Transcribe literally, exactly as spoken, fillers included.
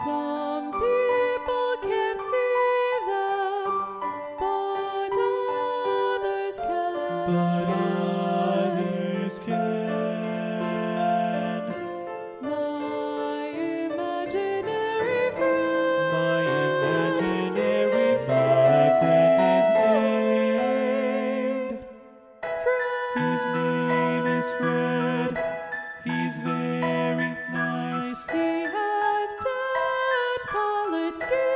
Some people can't see them, but others can. But others can. My imaginary friend. My imaginary friend is named. His name is Fred. He's very nice. He has tan colored skin.